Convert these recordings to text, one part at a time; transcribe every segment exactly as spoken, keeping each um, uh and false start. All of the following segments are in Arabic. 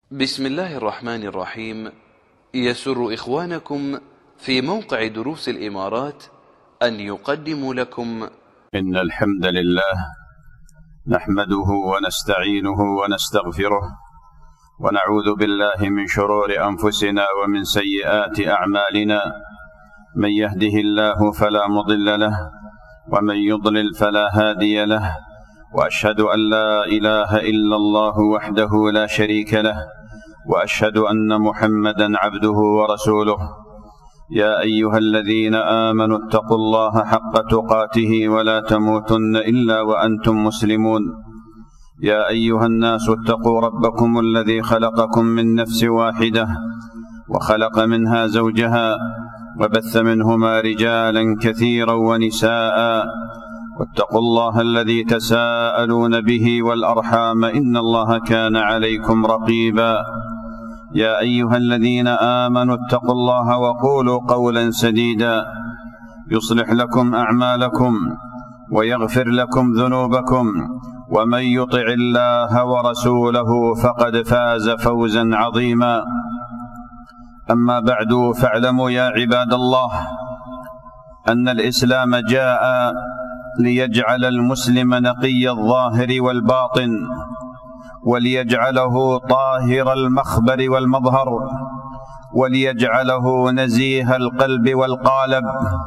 بسم الله الرحمن الرحيم. يسر إخوانكم في موقع دروس الإمارات أن يقدموا لكم إن الحمد لله نحمده ونستعينه ونستغفره ونعوذ بالله من شرور أنفسنا ومن سيئات أعمالنا. من يهده الله فلا مضل له ومن يضلل فلا هادي له، وأشهد أن لا إله إلا الله وحده لا شريك له، وأشهد أن محمدا عبده ورسوله. يا أيها الذين آمنوا اتقوا الله حق تقاته ولا تموتن إلا وأنتم مسلمون. يا أيها الناس اتقوا ربكم الذي خلقكم من نفس واحدة وخلق منها زوجها وبث منهما رجالا كثيرا ونساء، واتقوا الله الذي تساءلون به والأرحام إن الله كان عليكم رقيبا. يا أيها الذين آمنوا اتقوا الله وقولوا قولا سديدا يصلح لكم أعمالكم ويغفر لكم ذنوبكم، ومن يطع الله ورسوله فقد فاز فوزا عظيما. أما بعد، فاعلموا يا عباد الله أن الإسلام جاء ليجعل المسلم نقي الظاهر والباطن، وليجعله طاهر المخبر والمظهر، وليجعله نزيه القلب والقالب،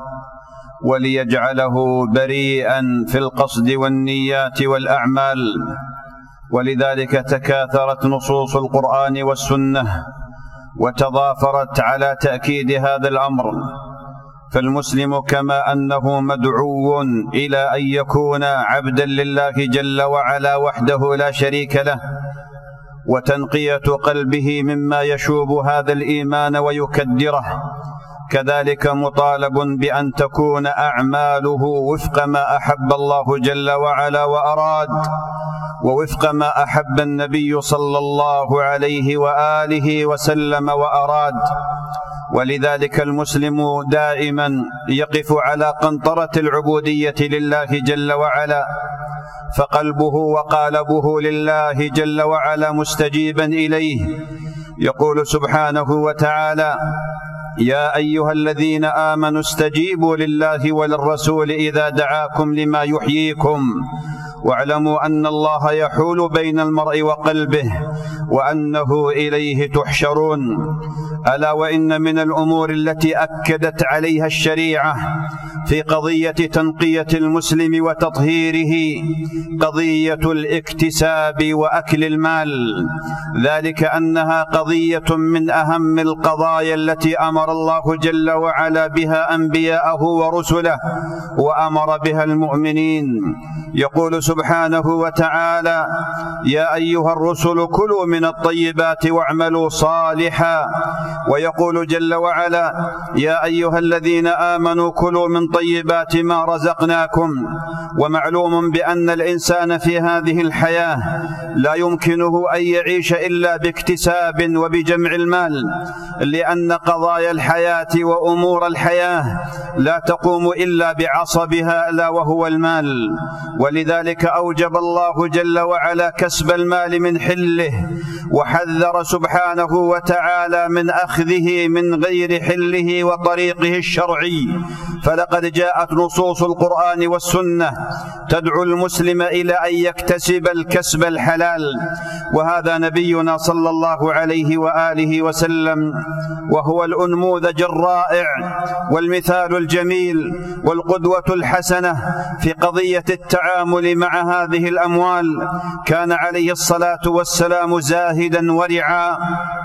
وليجعله بريئا في القصد والنيات والأعمال. ولذلك تكاثرت نصوص القرآن والسنة وتضافرت على تأكيد هذا الأمر. فالمسلم كما أنه مدعو إلى أن يكون عبدا لله جل وعلا وحده لا شريك له، وتنقية قلبه مما يشوب هذا الإيمان ويكدره، كذلك مطالب بأن تكون أعماله وفق ما أحب الله جل وعلا وأراد، ووفق ما أحب النبي صلى الله عليه وآله وسلم وأراد. ولذلك المسلم دائما يقف على قنطرة العبودية لله جل وعلا، فقلبه وقالبه لله جل وعلا مستجيبا إليه. يقول سبحانه وتعالى: يا أيها الذين آمنوا استجيبوا لله وللرسول إذا دعاكم لما يحييكم واعلموا أن الله يحول بين المرء وقلبه وأنه إليه تحشرون. ألا وإن من الأمور التي أكدت عليها الشريعة في قضية تنقية المسلم وتطهيره قضية الاكتساب وأكل المال، ذلك أنها قضية من أهم القضايا التي أمر الله جل وعلا بها أنبياءه ورسله، وأمر بها المؤمنين. يقول سبحانه وتعالى: يا أيها الرسل كلوا من الطيبات واعملوا صالحا. ويقول جل وعلا: يا أيها الذين آمنوا كلوا من طيبات ما رزقناكم. ومعلوم بأن الإنسان في هذه الحياة لا يمكنه أن يعيش إلا باكتساب وبجمع المال، لأن قضايا الحياة وأمور الحياة لا تقوم إلا بعصبها ألا وهو المال. ولذلك أوجب الله جل وعلا كسب المال من حله، وحذر سبحانه وتعالى من أخذه من غير حله وطريقه الشرعي. فلقد جاءت نصوص القرآن والسنة تدعو المسلم إلى أن يكتسب الكسب الحلال، وهذا نبينا صلى الله عليه وآله وسلم وهو الأنموذج الرائع والمثال الجميل والقدوة الحسنة في قضية التعامل مع هذه الأموال. كان عليه الصلاة والسلام زاهدا ورعا،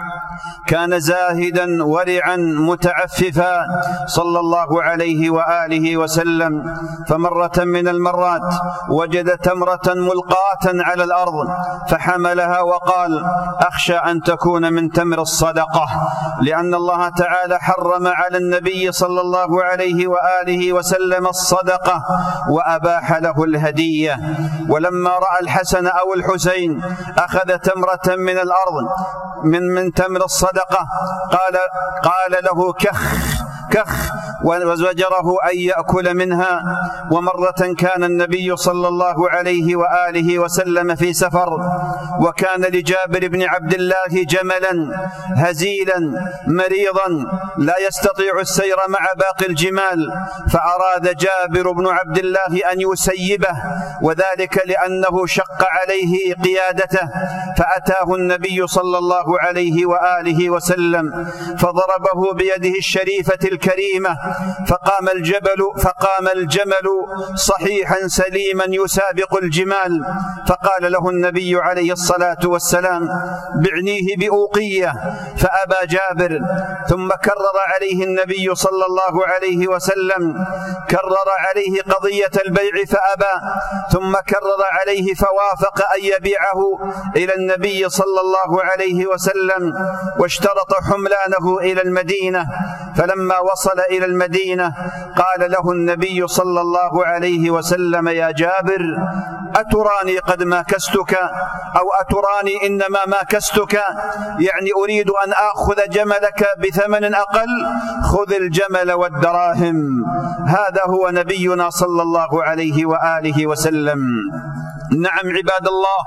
كان زاهدا ورعا متعففا صلى الله عليه وآله وسلم. فمرة من المرات وجد تمرة ملقاة على الأرض فحملها وقال: أخشى أن تكون من تمر الصدقة، لأن الله تعالى حرم على النبي صلى الله عليه وآله وسلم الصدقة وأباح له الهدية. ولما رأى الحسن أو الحسين أخذ تمرة من الأرض من من تمر الصدقة قال قال له: كخ كخ وزجره أن يأكل منها. ومرة كان النبي صلى الله عليه وآله وسلم في سفر، وكان لجابر بن عبد الله جملا هزيلا مريضا لا يستطيع السير مع باقي الجمال، فأراد جابر بن عبد الله أن يسيبه، وذلك لأنه شق عليه قيادته، فأتاه النبي صلى الله عليه وآله وسلم فضربه بيده الشريفة الكريمة، فقام الجبل فقام الجمل صحيحا سليما يسابق الجمال. فقال له النبي عليه الصلاة والسلام: بعنيه بأوقية، فأبى جابر. ثم كرر عليه النبي صلى الله عليه وسلم كرر عليه قضية البيع فأبى، ثم كرر عليه فوافق أن يبيعه إلى النبي صلى الله عليه وسلم، واشترط حملانه إلى المدينة. فلما وصل إلى المدينة قال له النبي صلى الله عليه وسلم: يا جابر، أتراني قد ماكستك أو أتراني إنما ماكستك؟ يعني أريد أن آخذ جملك بثمن أقل، خذ الجمل والدراهم. هذا هو نبينا صلى الله عليه وآله وسلم. نعم عباد الله،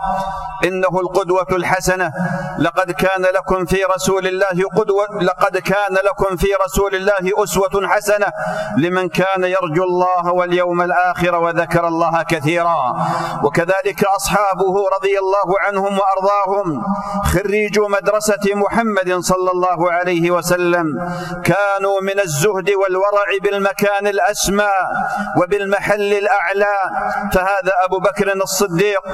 إنه القدوة الحسنة. لقد كان لكم في رسول الله قدوة لقد كان لكم في رسول الله أسوة حسنة لمن كان يرجو الله واليوم الآخر وذكر الله كثيرا. وكذلك أصحابه رضي الله عنهم وأرضاهم خريجو مدرسة محمد صلى الله عليه وسلم كانوا من الزهد والورع بالمكان الأسمى وبالمحل الأعلى. فهذا أبو بكر الصديق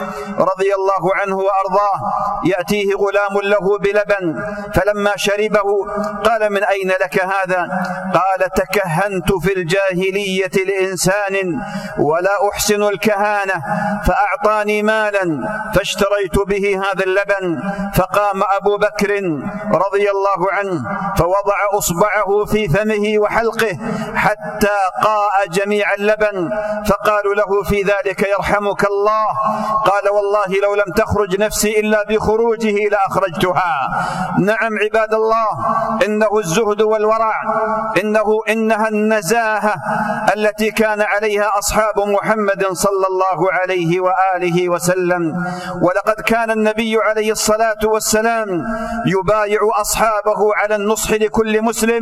رضي الله عنه وأرضاه يأتيه غلام له بلبن، فلما شربه قال: من أين لك هذا؟ قال: تكهنت في الجاهلية لإنسان ولا أحسن الكهانة، فأعطاني مالا فاشتريت به هذا اللبن. فقام أبو بكر رضي الله عنه فوضع أصبعه في فمه وحلقه حتى قاء جميع اللبن، فقالوا له في ذلك: يرحمك الله. قال: والله لو لم تخرج نفسي إلا بخروجه لأخرجتها. نعم عباد الله، إنه الزهد والورع، إنه إنها النزاهة التي كان عليها أصحاب محمد صلى الله عليه وآله وسلم. ولقد كان النبي عليه الصلاة والسلام يبايع أصحابه على النصح لكل مسلم.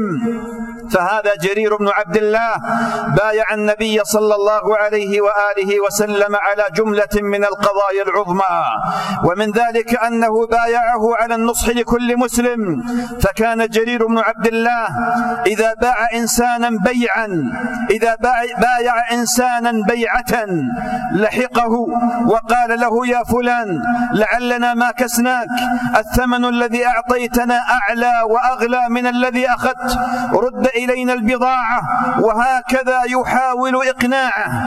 فهذا جرير بن عبد الله بايع النبي صلى الله عليه وآله وسلم على جملة من القضايا العظمى، ومن ذلك أنه بايعه على النصح لكل مسلم. فكان جرير بن عبد الله إذا باع إنسانا بيعا إذا بايع إنسانا بيعة لحقه وقال له: يا فلان، لعلنا ما كسناك، الثمن الذي أعطيتنا أعلى وأغلى من الذي أخذت، رد إلينا البضاعة. وهكذا يحاول إقناعه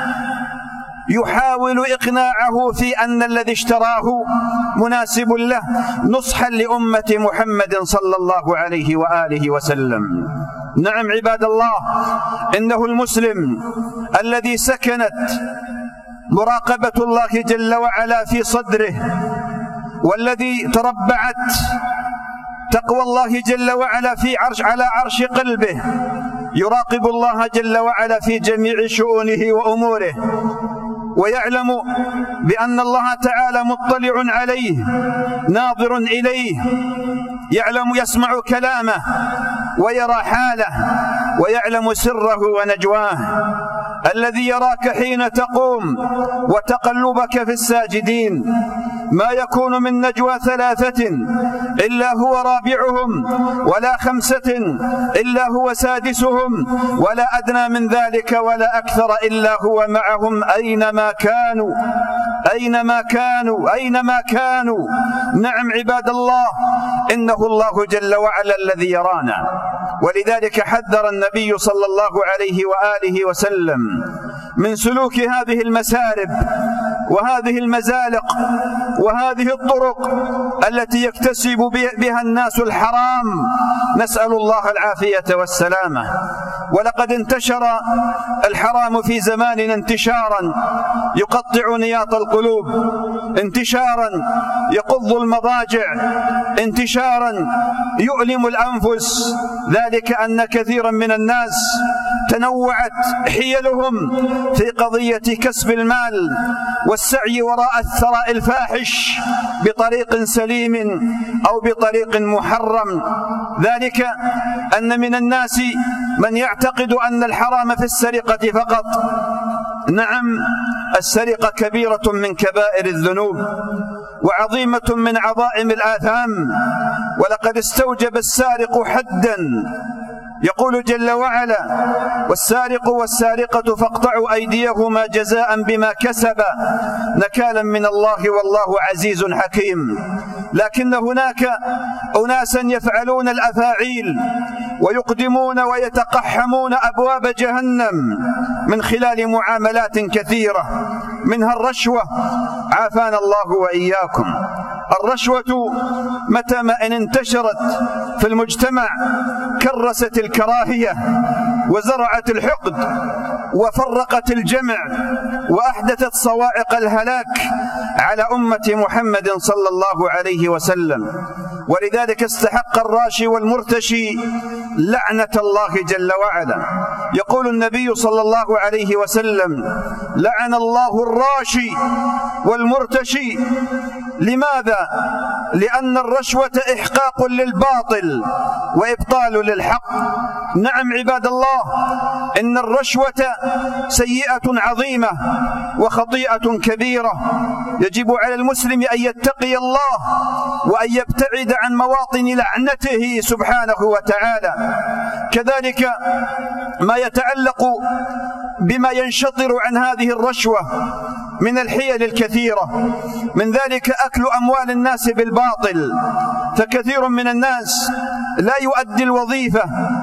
يحاول إقناعه في أن الذي اشتراه مناسب له، نصحا لأمة محمد صلى الله عليه وآله وسلم. نعم عباد الله، إنه المسلم الذي سكنت مراقبة الله جل وعلا في صدره، والذي تربعت تقوى الله جل وعلا في عرش على عرش قلبه، يراقب الله جل وعلا في جميع شؤونه وأموره، ويعلم بأن الله تعالى مطلع عليه ناظر إليه، يعلم يسمع كلامه ويرى حاله ويعلم سره ونجواه. الذي يراك حين تقوم وتقلبك في الساجدين، ما يكون من نجوى ثلاثة إلا هو رابعهم، ولا خمسة إلا هو سادسهم، ولا أدنى من ذلك ولا أكثر إلا هو معهم أينما كانوا أينما كانوا أينما كانوا. نعم عباد الله، إنه الله جل وعلا الذي يرانا. ولذلك حذر النبي صلى الله عليه وآله وسلم من سلوك هذه المسارب وهذه المزالق وهذه الطرق التي يكتسب بها الناس الحرام، نسأل الله العافية والسلامة. ولقد انتشر الحرام في زماننا انتشارا يقطع نياط القلوب، انتشارا يقض المضاجع، انتشارا يؤلم الأنفس. ذلك أن كثيرا من الناس تنوعت حيلهم في قضية كسب المال والسعي وراء الثراء الفاحش بطريق سليم أو بطريق محرم. ذلك أن من الناس من يعتقد أن الحرام في السرقة فقط. نعم، السرقة كبيرة من كبائر الذنوب وعظيمة من عظائم الآثام، ولقد استوجب السارق حدا. يقول جل وعلا: والسارق والسارقة فاقطعوا أيديهما جزاء بما كسبا نكالا من الله والله عزيز حكيم. لكن هناك أناسا يفعلون الأفاعيل ويقدمون ويتقحمون أبواب جهنم من خلال معاملات كثيرة، منها الرشوة، عافانا الله وإياكم. الرشوة متى ما إن انتشرت في المجتمع كرست الكراهية وزرعت الحقد وفرقت الجمع وأحدثت صواعق الهلاك على أمة محمد صلى الله عليه وسلم. ولذلك استحق الراشي والمرتشي لعنة الله جل وعلا. يقول النبي صلى الله عليه وسلم: لعن الله الراشي والمرتشي. لماذا؟ لأن الرشوة إحقاق للباطل وإبطال للحق. نعم عباد الله، إن الرشوة سيئة عظيمة وخطيئة كبيرة، يجب على المسلم أن يتقي الله وأن يبتعد عن مواطن لعنته سبحانه وتعالى. كذلك ما يتعلق بما ينشطر عن هذه الرشوة من الحيل الكثيرة، من ذلك أكل أموال الناس بالباطل. فكثير من الناس لا يؤدي الوظيفة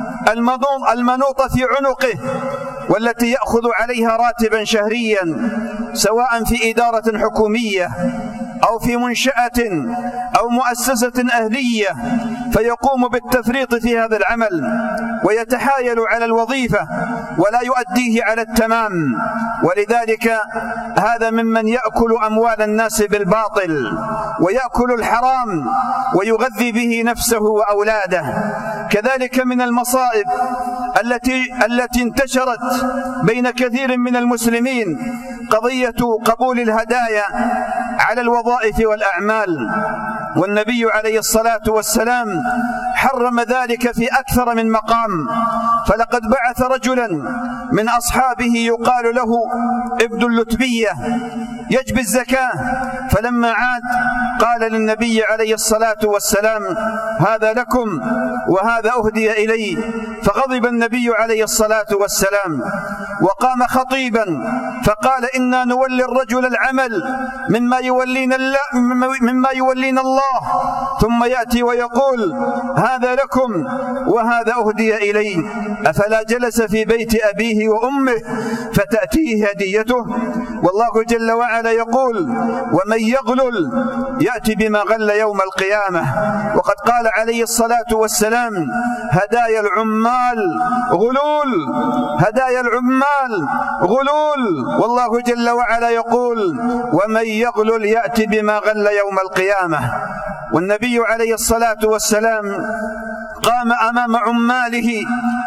المنوطة في عنقه والتي يأخذ عليها راتبا شهريا، سواء في إدارة حكومية أو في منشأة أو مؤسسة أهلية، فيقوم بالتفريط في هذا العمل ويتحايل على الوظيفة ولا يؤديه على التمام. ولذلك هذا ممن يأكل أموال الناس بالباطل ويأكل الحرام ويغذي به نفسه وأولاده. كذلك من المصائب التي التي انتشرت بين كثير من المسلمين قضية قبول الهدايا على الوظائف والأعمال، والنبي عليه الصلاة والسلام حرم ذلك في أكثر من مقام. فلقد بعث رجلا من أصحابه يقال له ابن اللتبية يجبي الزكاة، فلما عاد قال للنبي عليه الصلاة والسلام: هذا لكم وهذا أهدي إلي. فغضب النبي عليه الصلاة والسلام وقام خطيبا فقال: إنا نولي الرجل العمل مما يولينا الله, مما يولينا الله، ثم يأتي ويقول: هذا لكم وهذا أهدي إلي. أفلا جلس في بيت أبيه وأمه فتأتيه هديته؟ والله جل وعلا يقول: ومن يغلل يأتي بما غل يوم القيامة. وقد قال عليه الصلاة والسلام: هدايا العمال غلول، هدايا العمال غلول. والله جل وعلا يقول: ومن يغلل يأتي بما غل يوم القيامة. والنبي عليه الصلاة والسلام قام أمام عماله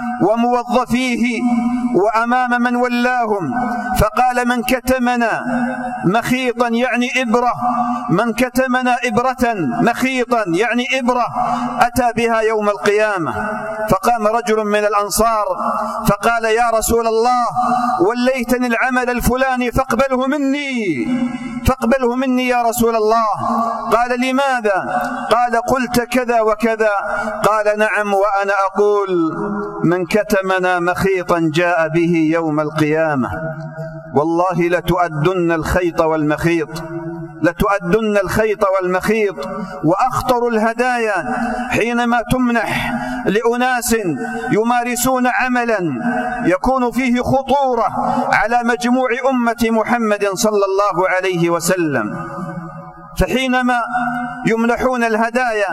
وموظفيه وأمام من ولاهم فقال: من كتمنا مخيطا يعني إبرة، من كتمنا إبرة مخيطا يعني إبرة أتى بها يوم القيامة. فقام رجل من الأنصار فقال: يا رسول الله، وليتني العمل الفلاني فاقبله مني، فاقبله مني يا رسول الله. قال: لماذا؟ قال: قلت كذا وكذا. قال: نعم وأنا أقول: من كتمنا مخيطا جاء به يوم القيامة. والله لتؤدن الخيط والمخيط، لتؤدن الخيط والمخيط. وأخطر الهدايا حينما تمنح لأناس يمارسون عملا يكون فيه خطورة على مجموع أمة محمد صلى الله عليه وسلم. فحينما يمنحون الهدايا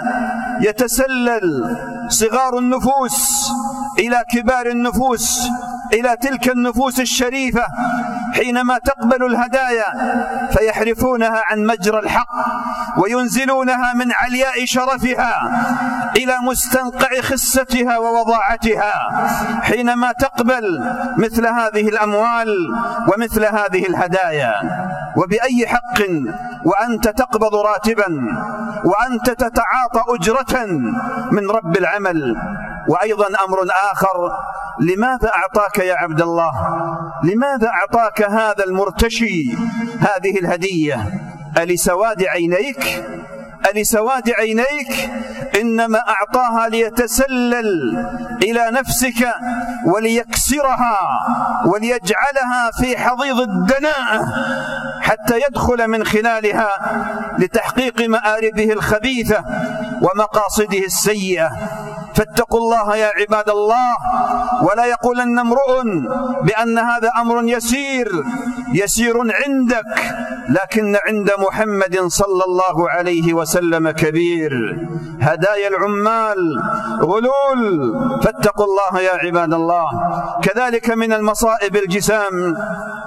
يتسلل صغار النفوس إلى كبار النفوس، إلى تلك النفوس الشريفة، حينما تقبل الهدايا فيحرفونها عن مجرى الحق وينزلونها من علياء شرفها إلى مستنقع خستها ووضاعتها. حينما تقبل مثل هذه الأموال ومثل هذه الهدايا، وبأي حق وأنت تقبض راتبا وأنت تتعاطى أجرة من رب العمل؟ وأيضا أمر آخر، لماذا أعطاك يا عبد الله، لماذا أعطاك هذا المرتشي هذه الهدية؟ ألسواد عينيك؟ ألسواد عينيك؟ إنما أعطاها ليتسلل إلى نفسك وليكسرها وليجعلها في حضيض الدناءة حتى يدخل من خلالها لتحقيق مآربه الخبيثة ومقاصده السيئة. فاتقوا الله يا عباد الله، ولا يقولن امرؤ بأن هذا أمر يسير يسير عندك، لكن عند محمد صلى الله عليه وسلم كبير. هدايا العمال غلول، فاتقوا الله يا عباد الله. كذلك من المصائب الجسام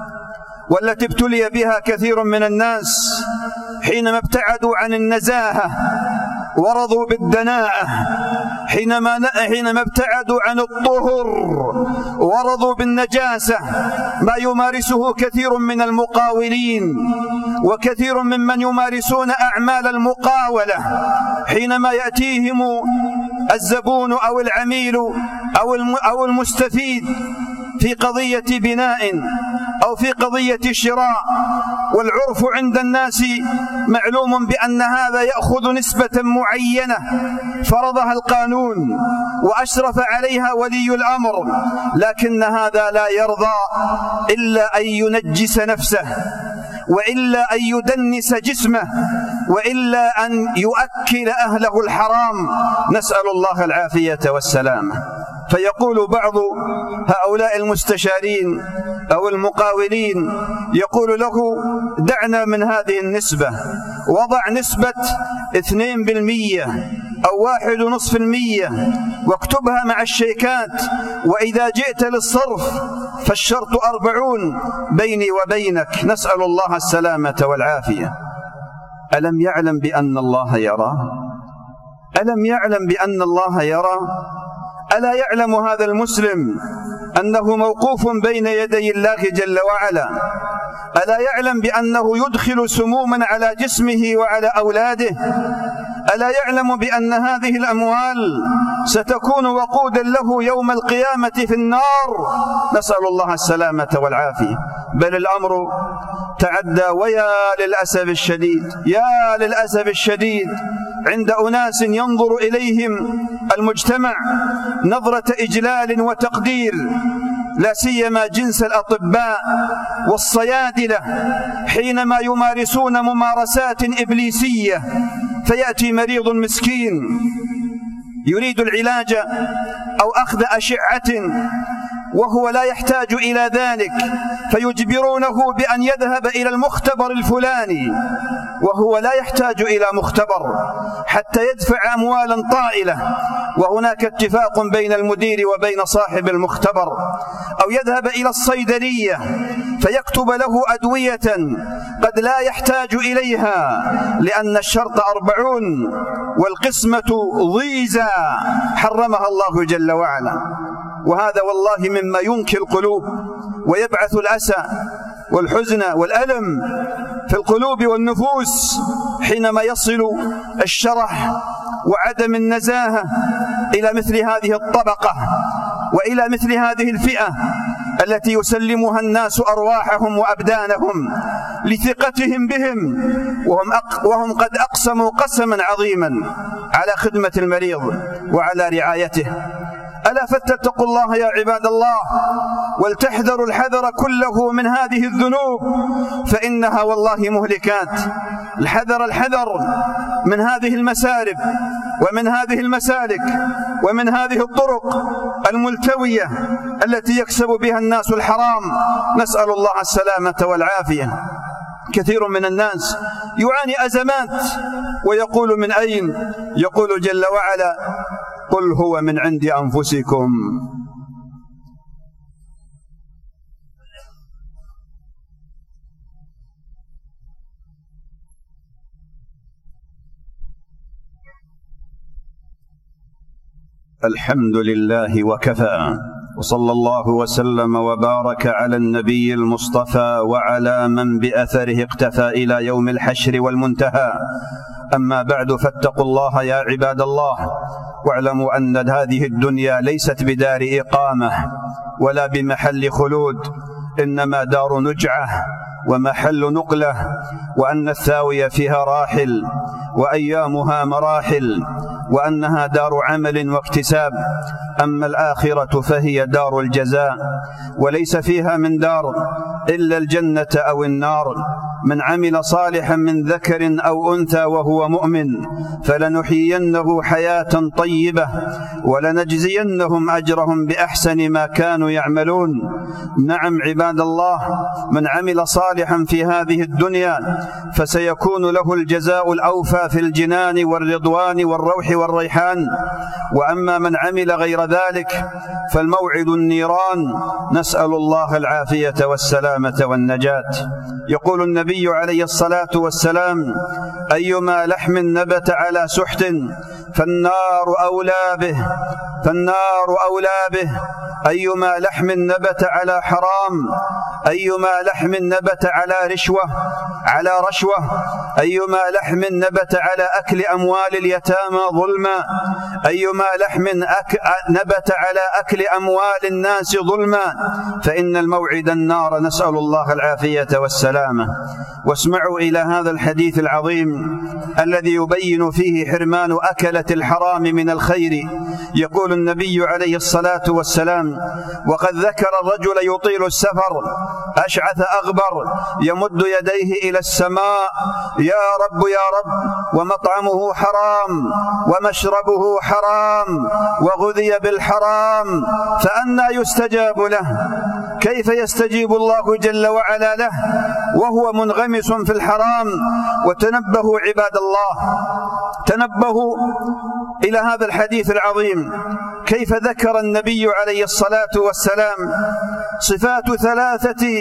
والتي ابتلي بها كثير من الناس حينما ابتعدوا عن النزاهة ورضوا بالدناءة، حينما حينما ابتعدوا عن الطهر ورضوا بالنجاسة، ما يمارسه كثير من المقاولين وكثير ممن يمارسون أعمال المقاولة. حينما يأتيهم الزبون أو العميل أو المستفيد في قضية بناء أو في قضية شراء، والعرف عند الناس معلوم بأن هذا يأخذ نسبة معينة فرضها القانون وأشرف عليها ولي الأمر، لكن هذا لا يرضى إلا أن ينجس نفسه، وإلا أن يدنس جسمه، وإلا أن يؤكل أهله الحرام، نسأل الله العافية والسلامة. فيقول بعض هؤلاء المستشارين أو المقاولين، يقول له دعنا من هذه النسبة، وضع نسبة اثنين بالمية أو واحد ونصف المية واكتبها مع الشيكات، وإذا جئت للصرف فالشرط أربعون بيني وبينك، نسأل الله السلامة والعافية. ألم يعلم بأن الله يرى؟ ألم يعلم بأن الله يرى؟ ألا يعلم هذا المسلم أنه موقوف بين يدي الله جل وعلا؟ ألا يعلم بأنه يدخل سموما على جسمه وعلى أولاده؟ ألا يعلم بأن هذه الأموال ستكون وقودا له يوم القيامة في النار؟ نسأل الله السلامة والعافية. بل الأمر تعدى، ويا للأسف الشديد، يا للأسف الشديد عند أناس ينظر إليهم المجتمع نظرة إجلال وتقدير، لا سيما جنس الأطباء والصيادلة، حينما يمارسون ممارسات إبليسية. فيأتي مريض مسكين يريد العلاج أو أخذ أشعة وهو لا يحتاج إلى ذلك، فيجبرونه بأن يذهب إلى المختبر الفلاني وهو لا يحتاج إلى مختبر حتى يدفع أموالا طائلة، وهناك اتفاق بين المدير وبين صاحب المختبر. أو يذهب إلى الصيدلية فيكتب له أدوية قد لا يحتاج إليها، لأن الشرط أربعون والقسمة ضيزى حرمها الله جل وعلا. وهذا والله مما ينكي القلوب ويبعث الأسى والحزن والألم في القلوب والنفوس، حينما يصل الشرح وعدم النزاهة إلى مثل هذه الطبقة وإلى مثل هذه الفئة التي يسلمها الناس أرواحهم وأبدانهم لثقتهم بهم، وهم, أق وهم قد أقسموا قسما عظيما على خدمة المريض وعلى رعايته. ألا فاتقوا الله يا عباد الله، ولتحذروا الحذر كله من هذه الذنوب، فإنها والله مهلكات. الحذر الحذر من هذه المسارب ومن هذه المسالك ومن هذه الطرق الملتوية التي يكسب بها الناس الحرام، نسأل الله السلامة والعافية. كثير من الناس يعاني أزمات ويقول من أين؟ يقول جل وعلا: قل هو من عند أنفسكم. الحمد لله وكفى، وصلى الله وسلم وبارك على النبي المصطفى وعلى من بأثره اقتفى إلى يوم الحشر والمنتهى. أما بعد، فاتقوا الله يا عباد الله، واعلموا أن هذه الدنيا ليست بدار إقامة ولا بمحل خلود، إنما دار نجعة ومحل نقلة، وأن الثاوية فيها راحل وأيامها مراحل، وأنها دار عمل واكتساب. أما الآخرة فهي دار الجزاء، وليس فيها من دار إلا الجنة أو النار. من عمل صالحا من ذكر أو أنثى وهو مؤمن فلنحيينه حياة طيبة ولنجزينهم أجرهم بأحسن ما كانوا يعملون. نعم عباد الله، من عمل صالحا في هذه الدنيا فسيكون له الجزاء الأوفى في الجنان والرضوان والروح والريحان. وأما من عمل غير ذلك فالموعد النيران، نسأل الله العافية والسلامة والنجاة. يقول النبي عليه الصلاة والسلام: أيما لحم نبت على سحت فالنار أولى به، فالنار أولى به. أيما لحم نبت على حرام، أيما لحم نبت على رشوة على رشوة، أيما لحم نبت على أكل أموال اليتامى ظلما، أيما لحم أك... نبت على أكل أموال الناس ظلما، فإن الموعد النار، نسأل الله العافية والسلامة. واسمعوا إلى هذا الحديث العظيم الذي يبين فيه حرمان أكلة الحرام من الخير. يقول النبي عليه الصلاة والسلام: وقد ذكر الرجل يطيل السفر أشعث أغبر يمد يديه إلى السماء: يا رب يا رب، ومطعمه حرام ومشربه حرام وغذي بالحرام، فأنى يستجاب له؟ كيف يستجيب الله جل وعلا له وهو منغمس في الحرام؟ وتنبهوا عباد الله، تنبهوا إلى هذا الحديث العظيم، كيف ذكر النبي عليه الصلاة والسلام صفات ثلاثة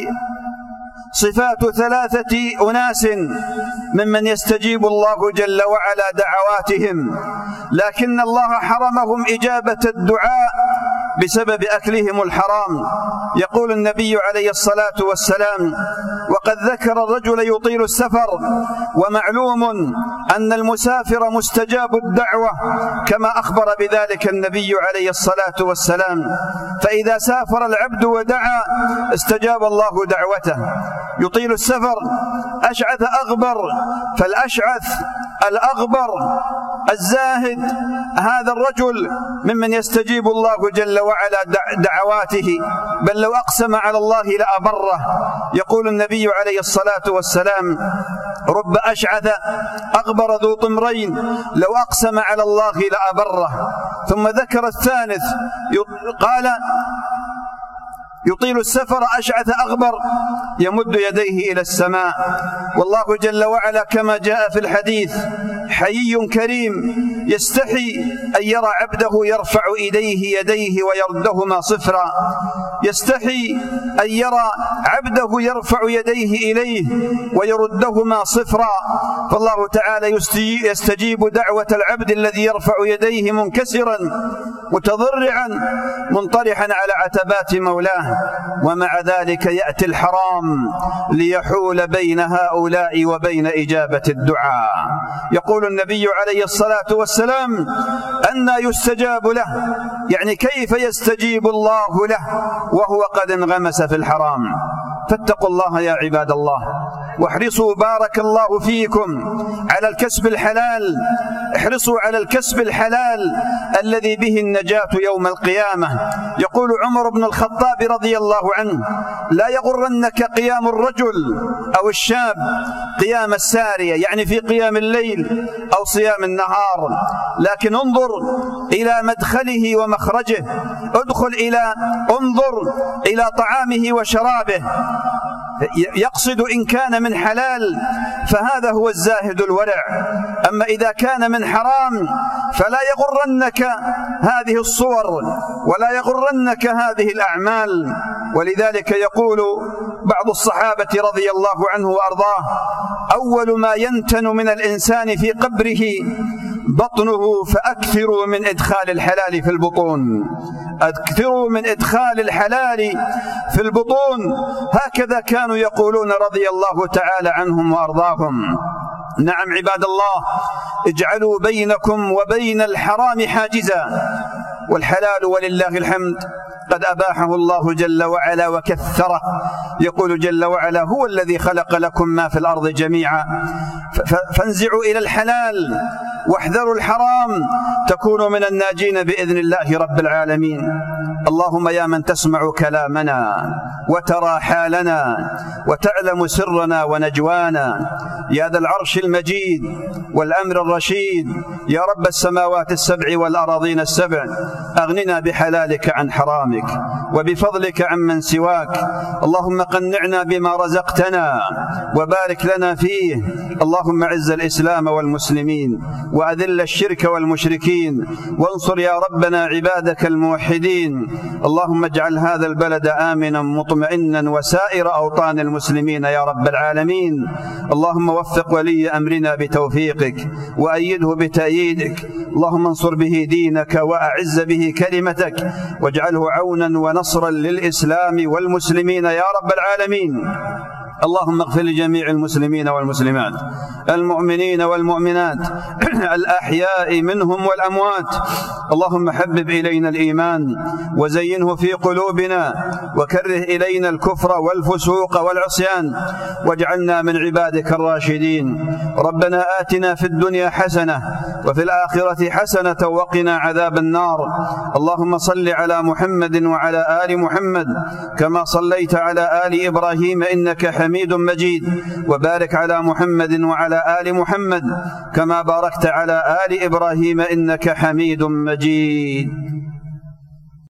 صفات ثلاثة أناس ممن يستجيب الله جل وعلا دعواتهم، لكن الله حرمهم إجابة الدعاء بسبب أكلهم الحرام. يقول النبي عليه الصلاة والسلام: وقد ذكر الرجل يطيل السفر، ومعلوم أن المسافر مستجاب الدعوة كما أخبر بذلك النبي عليه الصلاة والسلام، فإذا سافر العبد ودعا استجاب الله دعوته. يطيل السفر أشعث أغبر، فالأشعث الأغبر الزاهد هذا الرجل ممن يستجيب الله جل وعلا دعواته، بل لو أقسم على الله لأبره. يقول النبي عليه الصلاة والسلام: رب أشعث أغبر ذو طمرين لو أقسم على الله لأبره. ثم ذكر الثالث قال: يطيل السفر أشعث أغبر يمد يديه إلى السماء. والله جل وعلا كما جاء في الحديث حيي كريم، يستحي أن يرى عبده يرفع إليه يديه ويردهما صفرا، يستحي أن يرى عبده يرفع يديه إليه ويردهما صفرا. فالله تعالى يستجيب دعوة العبد الذي يرفع يديه منكسرا متضرعا منطرحا على عتبات مولاه، ومع ذلك يأتي الحرام ليحول بين هؤلاء وبين إجابة الدعاء. يقول النبي عليه الصلاة والسلام: أنى يستجاب له؟ يعني كيف يستجيب الله له وهو قد انغمس في الحرام؟ فاتقوا الله يا عباد الله، واحرصوا بارك الله فيكم على الكسب الحلال. احرصوا على الكسب الحلال الذي به النجاة يوم القيامة. يقول عمر بن الخطاب رضي الله عنه: لا يغرنك قيام الرجل أو الشاب قيام السارية، يعني في قيام الليل أو صيام النهار، لكن انظر إلى مدخله ومخرجه، ادخل إلى انظر إلى طعامه وشرابه. يقصد إن كان من حلال فهذا هو الزاهد الورع، أما إذا كان من حرام فلا يغرنك هذه الصور ولا يغرنك هذه الأعمال. ولذلك يقول بعض الصحابة رضي الله عنه وأرضاه: أول ما ينتن من الإنسان في قبره بطنه فأكثروا من إدخال الحلال في البطون، أكثروا من إدخال الحلال في البطون. هكذا كانوا يقولون رضي الله تعالى عنهم وأرضاهم. نعم عباد الله، اجعلوا بينكم وبين الحرام حاجزا، والحلال ولله الحمد قد أباحه الله جل وعلا وكثره. يقول جل وعلا: هو الذي خلق لكم ما في الأرض جميعا فانزعوا إلى الحلال واحذروا الحرام تكونوا من الناجين بإذن الله رب العالمين. اللهم يا من تسمع كلامنا وترى حالنا وتعلم سرنا ونجوانا، يا ذا العرش المجيد والأمر الرشيد، يا رب السماوات السبع والأراضين السبع، أغننا بحلالك عن حرامك وبفضلك عمن سواك. اللهم قنعنا بما رزقتنا وبارك لنا فيه. اللهم أعز الإسلام والمسلمين وأذل الشرك والمشركين، وانصر يا ربنا عبادك الموحدين. اللهم اجعل هذا البلد آمنا مطمئنا وسائر أوطان المسلمين يا رب العالمين. اللهم وفق ولي أمرنا بتوفيقك وأيده بتأييدك. اللهم انصر به دينك وأعز به كلمتك، واجعله عونا ونصرا للإسلام والمسلمين يا رب العالمين. اللهم اغفر لجميع المسلمين والمسلمات، المؤمنين والمؤمنات، الأحياء منهم والأموات. اللهم حبب إلينا الإيمان وزينه في قلوبنا، وكره إلينا الكفر والفسوق والعصيان، واجعلنا من عبادك الراشدين. ربنا آتنا في الدنيا حسنة وفي الآخرة حسنة وقنا عذاب النار. اللهم صل على محمد وعلى آل محمد كما صليت على آل إبراهيم إنك حميد مجيد، وبارك على محمد وعلى آل محمد كما باركت على آل إبراهيم إنك حميد مجيد.